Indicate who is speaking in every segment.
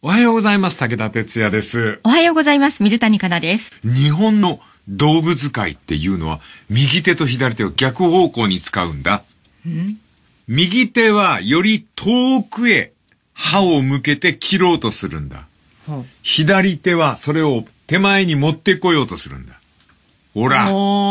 Speaker 1: おはようございます。武田哲也です。
Speaker 2: おはようございます。水谷香奈です。
Speaker 1: 日本の道具使いっていうのは、右手と左手を逆方向に使うんだ。右手はより遠くへ刃を向けて切ろうとするんだ。左手はそれを手前に持ってこようとするんだ。ほら。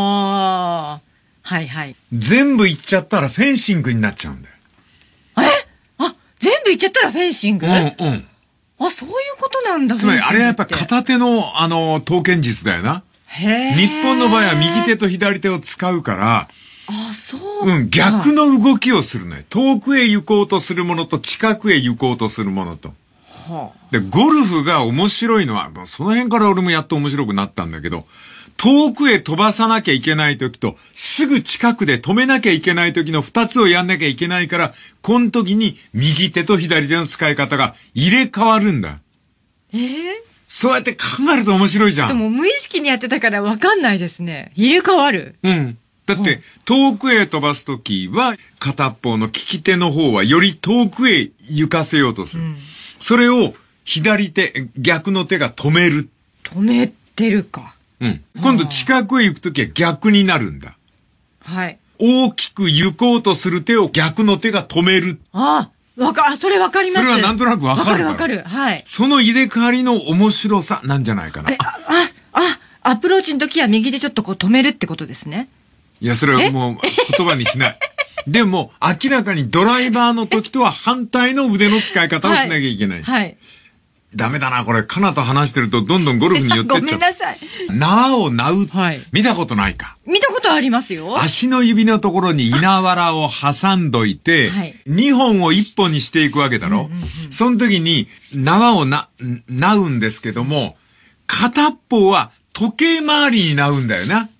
Speaker 2: はいはい。
Speaker 1: 全部いっちゃったらフェンシングになっちゃうんだよ。
Speaker 2: 全部いっちゃったらフェンシング？
Speaker 1: そういう
Speaker 2: ことなんだ。
Speaker 1: つまりあれはやっぱ片手の刀剣術だよな。日本の場合は右手と左手を使うから、逆の動きをするのよ。遠くへ行こうとするものと近くへ行こうとするものと。で、ゴルフが面白いのは、その辺から俺もやっと面白くなったんだけど、遠くへ飛ばさなきゃいけない時と、すぐ近くで止めなきゃいけない時の二つをやんなきゃいけないから、この時に右手と左手の使い方が入れ替わるんだ。そうやって考えると面白いじゃん。
Speaker 2: でも無意識にやってたから分かんないですね。入れ替わる。
Speaker 1: だって、遠くへ飛ばすときは、片方の利き手の方はより遠くへ行かせようとする。それを左手、逆の手が止める。
Speaker 2: 止めてるか。
Speaker 1: 今度近くへ行くときは逆になるんだ。
Speaker 2: はい。
Speaker 1: 大きく行こうとする手を逆の手が止める。
Speaker 2: それわかります。
Speaker 1: それはなんとなくわかる。
Speaker 2: わかる。はい。
Speaker 1: その入れ替わりの面白さなんじゃないかな。
Speaker 2: アプローチの時は右でちょっとこう止めるってことですね。
Speaker 1: いや、それはもう言葉にしない。でも、明らかにドライバーの時とは反対の腕の使い方をしなきゃいけない。
Speaker 2: はい。
Speaker 1: ダメだな、これ。カナと話してるとどんどんゴルフに寄ってっちゃう。
Speaker 2: ごめんなさい。
Speaker 1: 縄を縄う。見たことないか。
Speaker 2: 見たことありますよ。
Speaker 1: 足の指のところに稲わらを挟んどいて、2本を1本にしていくわけだろ。その時に縄を縄うんですけども、片っぽは時計回りに縄うんだよな。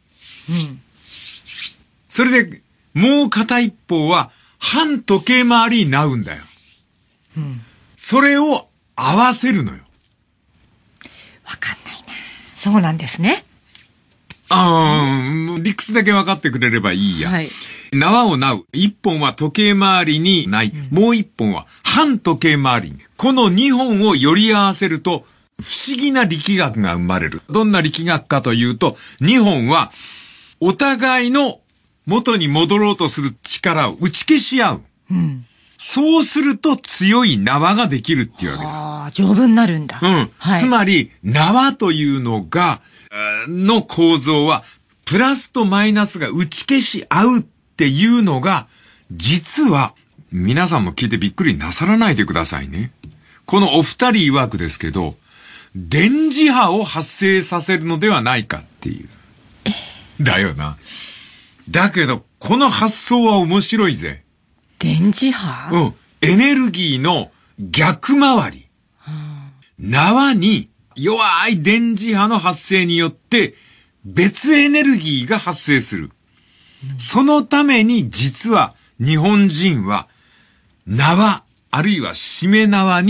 Speaker 1: それで、もう片一方は反時計回りに縄うんだよ。それを合わせるのよ。
Speaker 2: わかんないな。そうなんですね。
Speaker 1: 理屈だけ分かってくれればいいや。縄を縄う。一本は時計回りにない。もう一本は反時計回りに。この二本を寄り合わせると、不思議な力学が生まれる。どんな力学かというと、二本はお互いの元に戻ろうとする力を打ち消し合う。そうすると強い縄ができるっていうわけだ。
Speaker 2: 丈夫になるんだ。
Speaker 1: つまり、縄というのが、の構造は、プラスとマイナスが打ち消し合うっていうのが、実は、皆さんも聞いてびっくりなさらないでくださいね。このお二人曰くですけど、電磁波を発生させるのではないかっていう。だよな。だけど、この発想は面白いぜ。
Speaker 2: 電磁波？
Speaker 1: エネルギーの逆回り。縄に弱い電磁波の発生によって別エネルギーが発生する。そのために実は日本人は縄あるいはしめ縄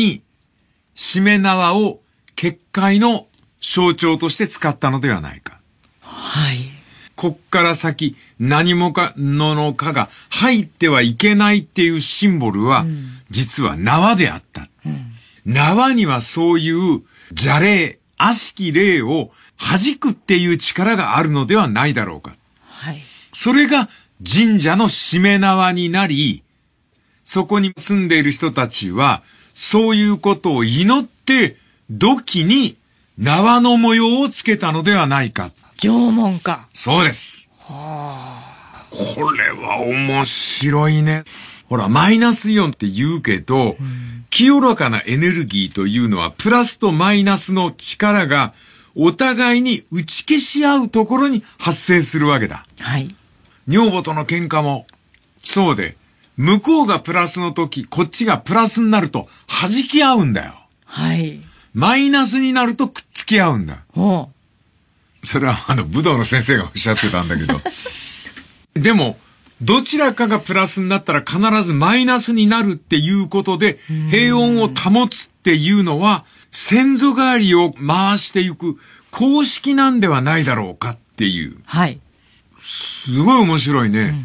Speaker 1: を結界の象徴として使ったのではないか。こっから先何もかのかが入ってはいけないっていうシンボルは実は縄であった。縄にはそういう邪霊、悪しき霊を弾くっていう力があるのではないだろうか。それが神社のしめ縄になり、そこに住んでいる人たちはそういうことを祈って土器に縄の模様をつけたのではないか。
Speaker 2: 縄文か。
Speaker 1: そうです。これは面白いね。ほら、マイナスイオンって言うけど、清らかなエネルギーというのは、プラスとマイナスの力が、お互いに打ち消し合うところに発生するわけだ。女房との喧嘩も、そうで、向こうがプラスの時、こっちがプラスになると、弾き合うんだよ。マイナスになるとくっつき合うんだ。それは武道の先生がおっしゃってたんだけど。でも、どちらかがプラスになったら必ずマイナスになるっていうことで、平穏を保つっていうのは、先祖返りを回していく公式なんではないだろうかっていう。すごい面白いね。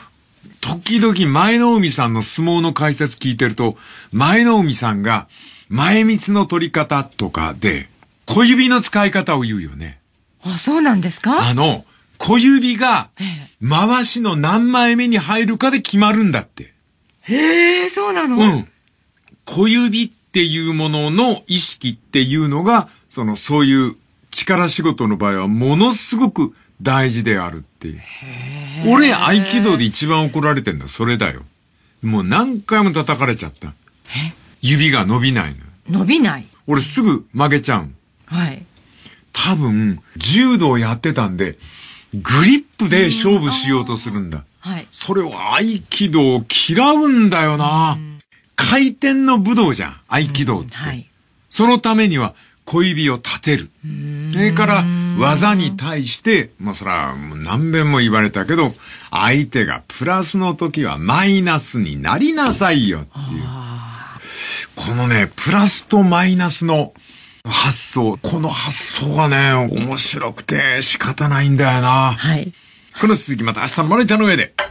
Speaker 1: 時々前の海さんの相撲の解説聞いてると、前の海さんが、 前密の取り方とかで、小指の使い方を言うよね。
Speaker 2: あ、そうなんですか？
Speaker 1: 小指が、回しの何枚目に入るかで決まるんだって。
Speaker 2: へえ、そうなの？
Speaker 1: うん。小指っていうものの意識っていうのが、そういう力仕事の場合はものすごく大事であるっていう。俺、合気道で一番怒られてんだ、それだよ。もう何回も叩かれちゃった。指が伸びないの。
Speaker 2: 伸びない。
Speaker 1: 俺すぐ曲げちゃう。
Speaker 2: はい。
Speaker 1: 多分、柔道やってたんで、グリップで勝負しようとするんだ。
Speaker 2: はい。
Speaker 1: それを合気道を嫌うんだよな。回転の武道じゃん、合気道って。はい。そのためには小指を立てる。それから技に対して、それは何遍も言われたけど、相手がプラスの時はマイナスになりなさいよっていう。このね、プラスとマイナスの発想。この発想がね、面白くて仕方ないんだよな。
Speaker 2: はい。
Speaker 1: この続きまた明日のまるちゃんの上で。